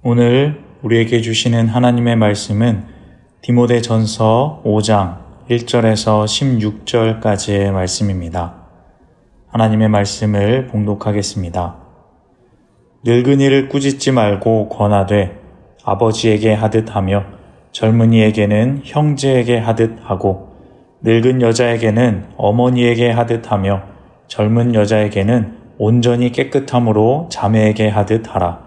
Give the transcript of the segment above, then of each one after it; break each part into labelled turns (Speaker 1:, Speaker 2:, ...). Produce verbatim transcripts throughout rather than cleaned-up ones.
Speaker 1: 오늘 우리에게 주시는 하나님의 말씀은 디모데전서 오 장 일 절에서 십육 절까지의 말씀입니다. 하나님의 말씀을 봉독하겠습니다. 늙은이를 꾸짖지 말고 권하되 아버지에게 하듯 하며 젊은이에게는 형제에게 하듯 하고 늙은 여자에게는 어머니에게 하듯 하며 젊은 여자에게는 온전히 깨끗함으로 자매에게 하듯 하라.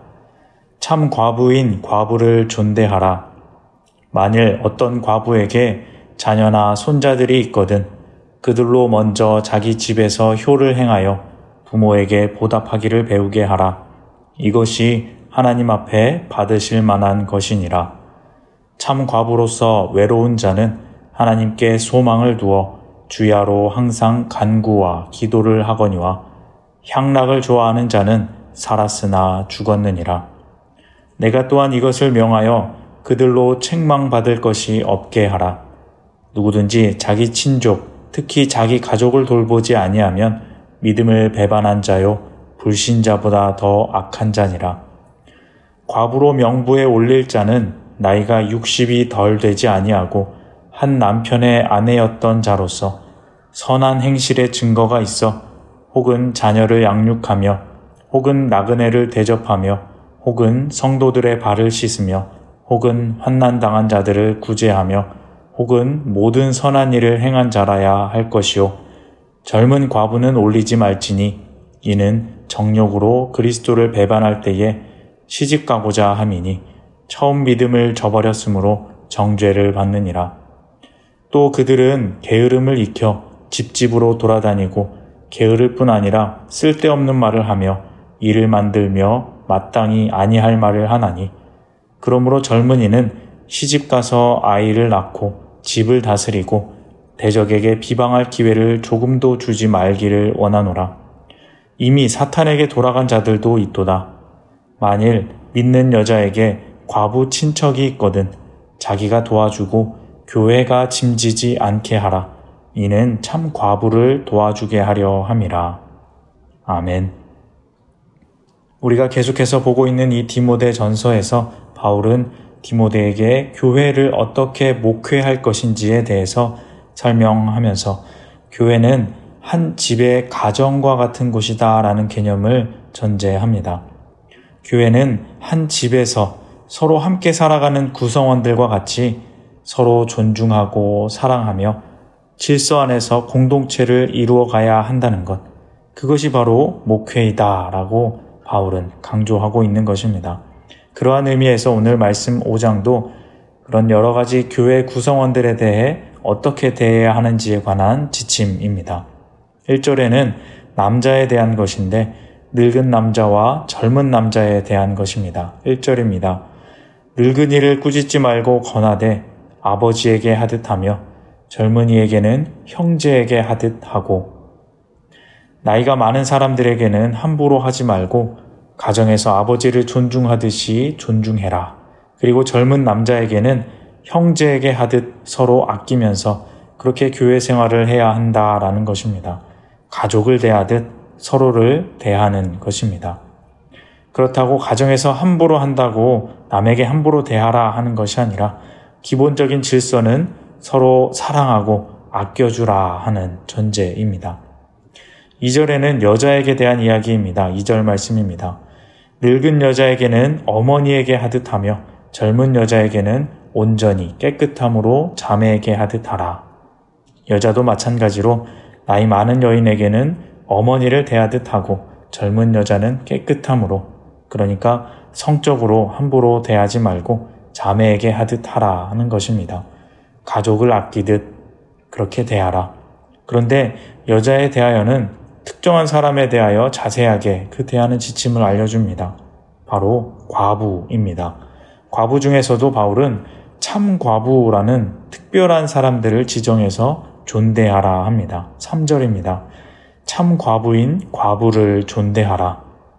Speaker 1: 참 과부인 과부를 존대하라. 만일 어떤 과부에게 자녀나 손자들이 있거든 그들로 먼저 자기 집에서 효를 행하여 부모에게 보답하기를 배우게 하라. 이것이 하나님 앞에 받으실 만한 것이니라. 참 과부로서 외로운 자는 하나님께 소망을 두어 주야로 항상 간구와 기도를 하거니와 향락을 좋아하는 자는 살았으나 죽었느니라. 내가 또한 이것을 명하여 그들로 책망받을 것이 없게 하라. 누구든지 자기 친족, 특히 자기 가족을 돌보지 아니하면 믿음을 배반한 자요 불신자보다 더 악한 자니라. 과부로 명부에 올릴 자는 나이가 육십이 덜 되지 아니하고 한 남편의 아내였던 자로서 선한 행실의 증거가 있어 혹은 자녀를 양육하며 혹은 나그네를 대접하며 혹은 성도들의 발을 씻으며 혹은 환난당한 자들을 구제하며 혹은 모든 선한 일을 행한 자라야 할 것이요. 젊은 과부는 올리지 말지니 이는 정욕으로 그리스도를 배반할 때에 시집가고자 함이니 처음 믿음을 저버렸으므로 정죄를 받느니라. 또 그들은 게으름을 익혀 집집으로 돌아다니고 게으를 뿐 아니라 쓸데없는 말을 하며 일을 만들며 마땅히 아니할 말을 하나니 그러므로 젊은이는 시집가서 아이를 낳고 집을 다스리고 대적에게 비방할 기회를 조금도 주지 말기를 원하노라. 이미 사탄에게 돌아간 자들도 있도다. 만일 믿는 여자에게 과부 친척이 있거든 자기가 도와주고 교회가 짐지지 않게 하라. 이는 참 과부를 도와주게 하려 함이라. 아멘. 우리가 계속해서 보고 있는 이 디모데 전서에서 바울은 디모데에게 교회를 어떻게 목회할 것인지에 대해서 설명하면서 교회는 한 집의 가정과 같은 곳이다 라는 개념을 전제합니다. 교회는 한 집에서 서로 함께 살아가는 구성원들과 같이 서로 존중하고 사랑하며 질서 안에서 공동체를 이루어 가야 한다는 것, 그것이 바로 목회이다 라고 바울은 강조하고 있는 것입니다. 그러한 의미에서 오늘 말씀 오 장도 그런 여러 가지 교회 구성원들에 대해 어떻게 대해야 하는지에 관한 지침입니다. 일 절에는 남자에 대한 것인데 늙은 남자와 젊은 남자에 대한 것입니다. 일 절입니다. 늙은이를 꾸짖지 말고 권하되 아버지에게 하듯 하며 젊은이에게는 형제에게 하듯 하고 나이가 많은 사람들에게는 함부로 하지 말고 가정에서 아버지를 존중하듯이 존중해라. 그리고 젊은 남자에게는 형제에게 하듯 서로 아끼면서 그렇게 교회 생활을 해야 한다라는 것입니다. 가족을 대하듯 서로를 대하는 것입니다. 그렇다고 가정에서 함부로 한다고 남에게 함부로 대하라 하는 것이 아니라 기본적인 질서는 서로 사랑하고 아껴주라 하는 전제입니다. 이 절에는 여자에게 대한 이야기입니다. 이 절 말씀입니다. 늙은 여자에게는 어머니에게 하듯 하며 젊은 여자에게는 온전히 깨끗함으로 자매에게 하듯 하라. 여자도 마찬가지로 나이 많은 여인에게는 어머니를 대하듯 하고 젊은 여자는 깨끗함으로, 그러니까 성적으로 함부로 대하지 말고 자매에게 하듯 하라 하는 것입니다. 가족을 아끼듯 그렇게 대하라. 그런데 여자에 대하여는 특정한 사람에 대하여 자세하게 그 대하는 지침을 알려줍니다. 바로 과부입니다. 과부 중에서도 바울은 참 과부라는 특별한 사람들을 지정해서 존대하라 합니다. 삼 절입니다. 참 과부인 과부를 존대하라.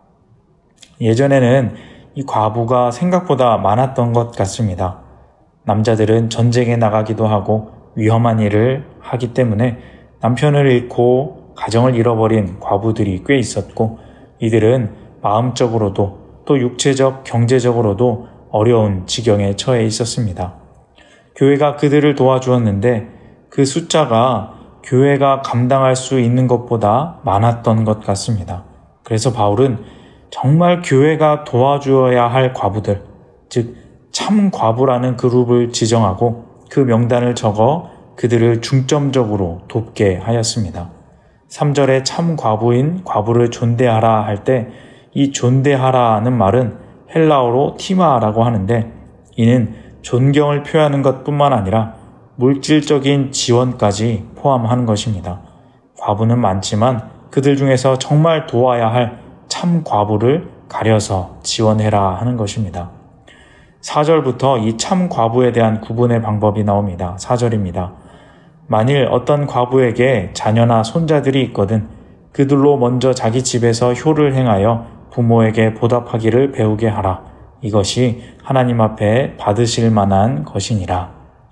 Speaker 1: 예전에는 이 과부가 생각보다 많았던 것 같습니다. 남자들은 전쟁에 나가기도 하고 위험한 일을 하기 때문에 남편을 잃고 가정을 잃어버린 과부들이 꽤 있었고 이들은 마음적으로도 또 육체적, 경제적으로도 어려운 지경에 처해 있었습니다. 교회가 그들을 도와주었는데 그 숫자가 교회가 감당할 수 있는 것보다 많았던 것 같습니다. 그래서 바울은 정말 교회가 도와주어야 할 과부들, 즉 참 과부라는 그룹을 지정하고 그 명단을 적어 그들을 중점적으로 돕게 하였습니다. 삼 절에 참 과부인 과부를 존대하라 할 때 이 존대하라는 말은 헬라어로 티마라고 하는데 이는 존경을 표하는 것뿐만 아니라 물질적인 지원까지 포함하는 것입니다. 과부는 많지만 그들 중에서 정말 도와야 할 참 과부를 가려서 지원해라 하는 것입니다. 사 절부터 이 참 과부에 대한 구분의 방법이 나옵니다. 사 절입니다. 만일 어떤 과부에게 자녀나 손자들이 있거든 그들로 먼저 자기 집에서 효를 행하여 부모에게 보답하기를 배우게 하라. 이것이 하나님 앞에 받으실 만한 것이니라.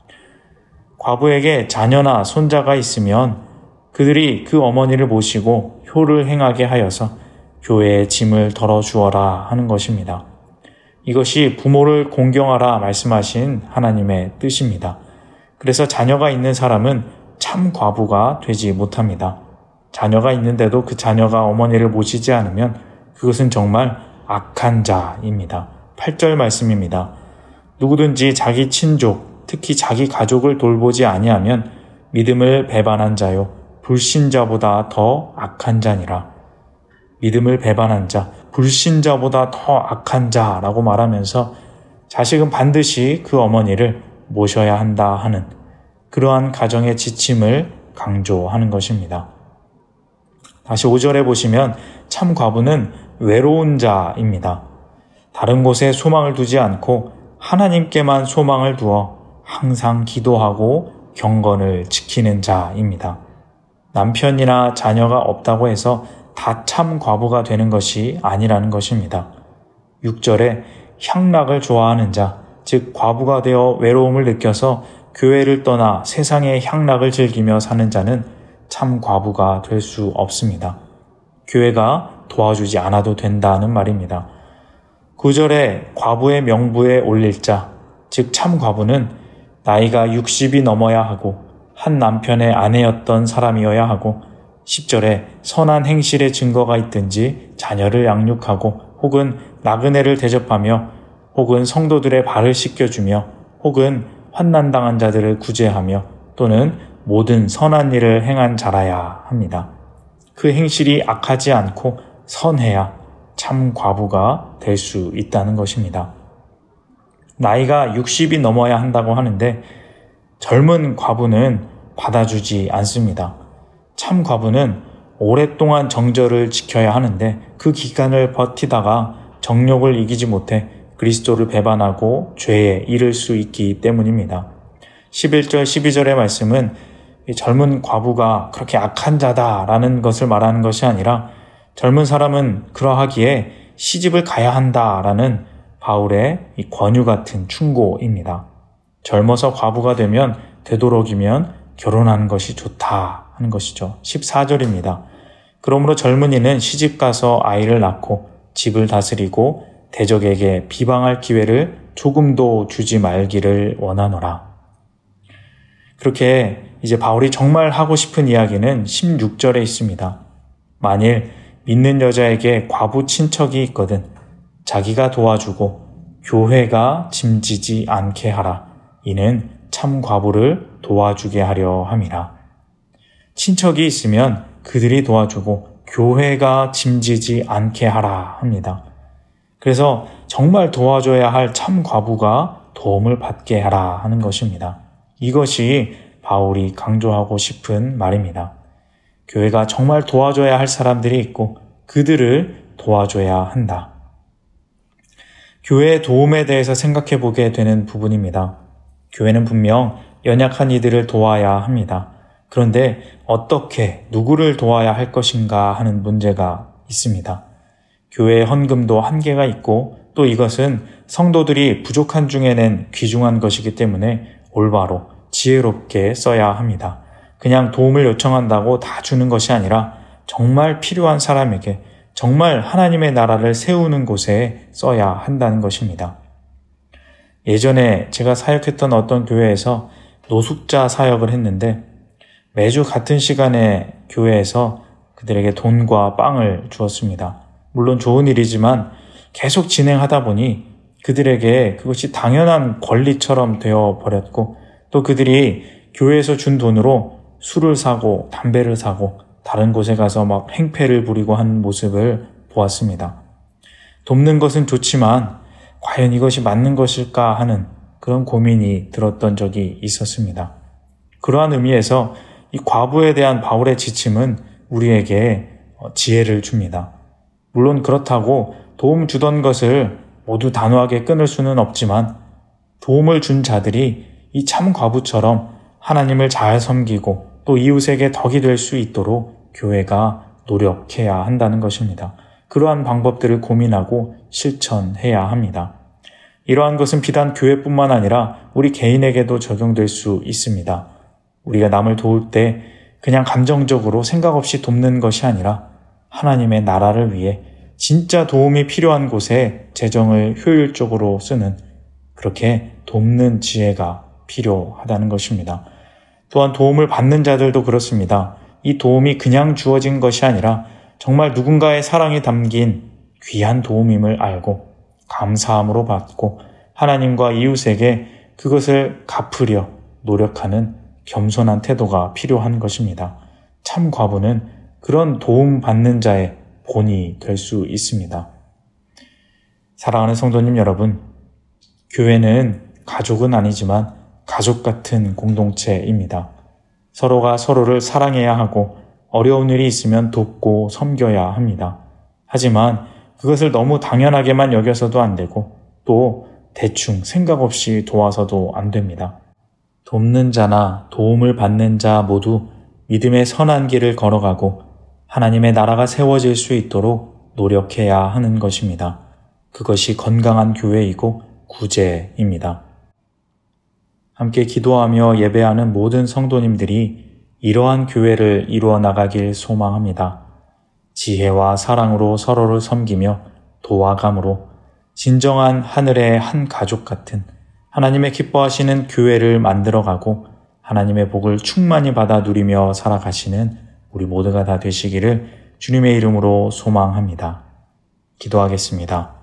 Speaker 1: 과부에게 자녀나 손자가 있으면 그들이 그 어머니를 모시고 효를 행하게 하여서 교회의 짐을 덜어주어라 하는 것입니다. 이것이 부모를 공경하라 말씀하신 하나님의 뜻입니다. 그래서 자녀가 있는 사람은 참 과부가 되지 못합니다. 자녀가 있는데도 그 자녀가 어머니를 모시지 않으면 그것은 정말 악한 자입니다. 팔 절 말씀입니다. 누구든지 자기 친족, 특히 자기 가족을 돌보지 아니하면 믿음을 배반한 자요 불신자보다 더 악한 자니라. 믿음을 배반한 자, 불신자보다 더 악한 자라고 말하면서 자식은 반드시 그 어머니를 모셔야 한다 하는 그러한 가정의 지침을 강조하는 것입니다. 다시 오 절에 보시면 참 과부는 외로운 자입니다. 다른 곳에 소망을 두지 않고 하나님께만 소망을 두어 항상 기도하고 경건을 지키는 자입니다. 남편이나 자녀가 없다고 해서 다 참 과부가 되는 것이 아니라는 것입니다. 육 절에 향락을 좋아하는 자, 즉 과부가 되어 외로움을 느껴서 교회를 떠나 세상의 향락을 즐기며 사는 자는 참 과부가 될 수 없습니다. 교회가 도와주지 않아도 된다는 말입니다. 구 절에 과부의 명부에 올릴 자, 즉 참 과부는 나이가 육십이 넘어야 하고 한 남편의 아내였던 사람이어야 하고 십 절에 선한 행실의 증거가 있든지 자녀를 양육하고 혹은 나그네를 대접하며 혹은 성도들의 발을 씻겨주며 혹은 환난당한 자들을 구제하며 또는 모든 선한 일을 행한 자라야 합니다. 그 행실이 악하지 않고 선해야 참 과부가 될 수 있다는 것입니다. 나이가 육십이 넘어야 한다고 하는데 젊은 과부는 받아주지 않습니다. 참 과부는 오랫동안 정절을 지켜야 하는데 그 기간을 버티다가 정욕을 이기지 못해 그리스도를 배반하고 죄에 이를 수 있기 때문입니다. 십일 절, 십이 절의 말씀은 젊은 과부가 그렇게 악한 자다라는 것을 말하는 것이 아니라 젊은 사람은 그러하기에 시집을 가야 한다라는 바울의 이 권유 같은 충고입니다. 젊어서 과부가 되면 되도록이면 결혼하는 것이 좋다 하는 것이죠. 십사 절입니다. 그러므로 젊은이는 시집가서 아이를 낳고 집을 다스리고 대적에게 비방할 기회를 조금도 주지 말기를 원하노라. 그렇게 이제 바울이 정말 하고 싶은 이야기는 십육 절에 있습니다. 만일 믿는 여자에게 과부 친척이 있거든 자기가 도와주고 교회가 짐지지 않게 하라. 이는 참 과부를 도와주게 하려 함이라. 친척이 있으면 그들이 도와주고 교회가 짐지지 않게 하라 합니다. 그래서 정말 도와줘야 할 참 과부가 도움을 받게 하라 하는 것입니다. 이것이 바울이 강조하고 싶은 말입니다. 교회가 정말 도와줘야 할 사람들이 있고 그들을 도와줘야 한다. 교회의 도움에 대해서 생각해 보게 되는 부분입니다. 교회는 분명 연약한 이들을 도와야 합니다. 그런데 어떻게 누구를 도와야 할 것인가 하는 문제가 있습니다. 교회의 헌금도 한계가 있고 또 이것은 성도들이 부족한 중에 낸 귀중한 것이기 때문에 올바로 지혜롭게 써야 합니다. 그냥 도움을 요청한다고 다 주는 것이 아니라 정말 필요한 사람에게 정말 하나님의 나라를 세우는 곳에 써야 한다는 것입니다. 예전에 제가 사역했던 어떤 교회에서 노숙자 사역을 했는데 매주 같은 시간에 교회에서 그들에게 돈과 빵을 주었습니다. 물론 좋은 일이지만 계속 진행하다 보니 그들에게 그것이 당연한 권리처럼 되어 버렸고 또 그들이 교회에서 준 돈으로 술을 사고 담배를 사고 다른 곳에 가서 막 행패를 부리고 한 모습을 보았습니다. 돕는 것은 좋지만 과연 이것이 맞는 것일까 하는 그런 고민이 들었던 적이 있었습니다. 그러한 의미에서 이 과부에 대한 바울의 지침은 우리에게 지혜를 줍니다. 물론 그렇다고 도움 주던 것을 모두 단호하게 끊을 수는 없지만 도움을 준 자들이 이 참 과부처럼 하나님을 잘 섬기고 또 이웃에게 덕이 될 수 있도록 교회가 노력해야 한다는 것입니다. 그러한 방법들을 고민하고 실천해야 합니다. 이러한 것은 비단 교회뿐만 아니라 우리 개인에게도 적용될 수 있습니다. 우리가 남을 도울 때 그냥 감정적으로 생각 없이 돕는 것이 아니라 하나님의 나라를 위해 진짜 도움이 필요한 곳에 재정을 효율적으로 쓰는 그렇게 돕는 지혜가 필요하다는 것입니다. 또한 도움을 받는 자들도 그렇습니다. 이 도움이 그냥 주어진 것이 아니라 정말 누군가의 사랑이 담긴 귀한 도움임을 알고 감사함으로 받고 하나님과 이웃에게 그것을 갚으려 노력하는 겸손한 태도가 필요한 것입니다. 참 과부는 그런 도움받는 자의 본이 될 수 있습니다. 사랑하는 성도님 여러분, 교회는 가족은 아니지만 가족 같은 공동체입니다. 서로가 서로를 사랑해야 하고 어려운 일이 있으면 돕고 섬겨야 합니다. 하지만 그것을 너무 당연하게만 여겨서도 안 되고 또 대충 생각 없이 도와서도 안 됩니다. 돕는 자나 도움을 받는 자 모두 믿음의 선한 길을 걸어가고 하나님의 나라가 세워질 수 있도록 노력해야 하는 것입니다. 그것이 건강한 교회이고 구제입니다. 함께 기도하며 예배하는 모든 성도님들이 이러한 교회를 이루어 나가길 소망합니다. 지혜와 사랑으로 서로를 섬기며 도와감으로 진정한 하늘의 한 가족 같은 하나님의 기뻐하시는 교회를 만들어가고 하나님의 복을 충만히 받아 누리며 살아가시는 우리 모두가 다 되시기를 주님의 이름으로 소망합니다. 기도하겠습니다.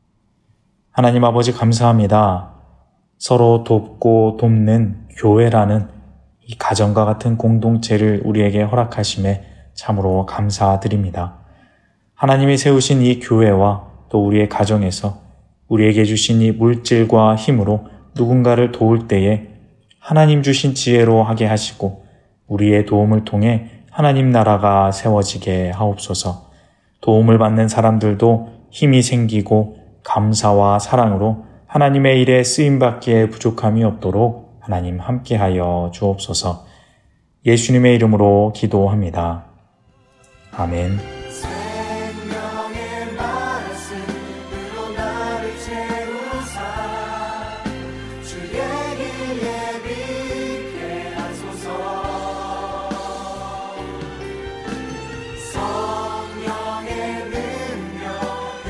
Speaker 1: 하나님 아버지 감사합니다. 서로 돕고 돕는 교회라는 이 가정과 같은 공동체를 우리에게 허락하심에 참으로 감사드립니다. 하나님이 세우신 이 교회와 또 우리의 가정에서 우리에게 주신 이 물질과 힘으로 누군가를 도울 때에 하나님 주신 지혜로 하게 하시고 우리의 도움을 통해 하나님 나라가 세워지게 하옵소서. 도움을 받는 사람들도 힘이 생기고 감사와 사랑으로 하나님의 일에 쓰임받기에 부족함이 없도록 하나님 함께하여 주옵소서. 예수님의 이름으로 기도합니다. 아멘.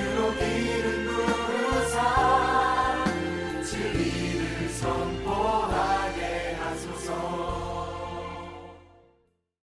Speaker 2: 선포